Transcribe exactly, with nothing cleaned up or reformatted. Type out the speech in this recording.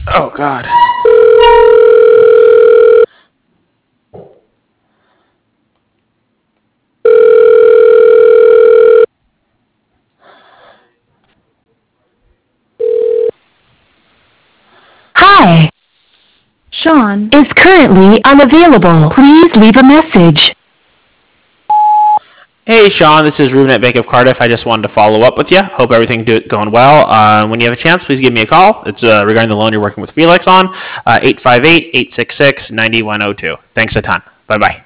Oh, God. Hi. Sean is currently unavailable. Please leave a message. Hey, Sean, this is Ruben at Bank of Cardiff. I just wanted to follow up with you. Hope everything's do- going well. Uh, when you have a chance, please give me a call. It's uh, regarding the loan you're working with Felix on, uh, eight five eight, eight six six, nine one zero two. Thanks a ton. Bye-bye.